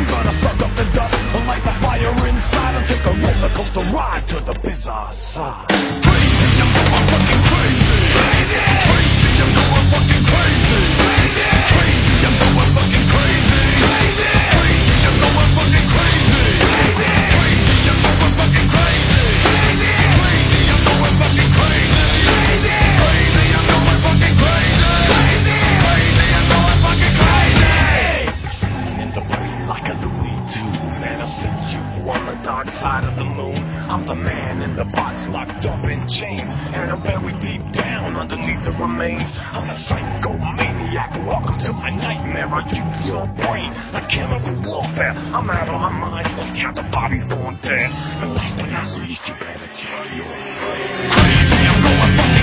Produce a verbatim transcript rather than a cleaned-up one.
I'm gonna suck up the dust, light the fire inside, and take a roller coaster ride to the bizarre side. Crazy, I'm going fucking crazy. Crazy, crazy, I'm going fucking crazy. Crazy, crazy, I'm going fucking crazy. Crazy, crazy, I'm going fucking crazy. Crazy, crazy, I'm going fucking crazy. Crazy, crazy, I'm going fucking crazy. Crazy, crazy, I'm going fucking crazy. Crazy, crazy, I'm going fucking crazy. Flying in the brain like a Looney Tune, and I see you on the dark side of the moon. I'm the man in the box locked up in chains, and I'm buried deep down underneath the remains. I'm a psycho maniac, welcome to my nightmare. I use your brain like chemical warfare. I'm out of my mind, let's count the bodies born dead. And last but not least, you better tell your crazy. I'm going fucking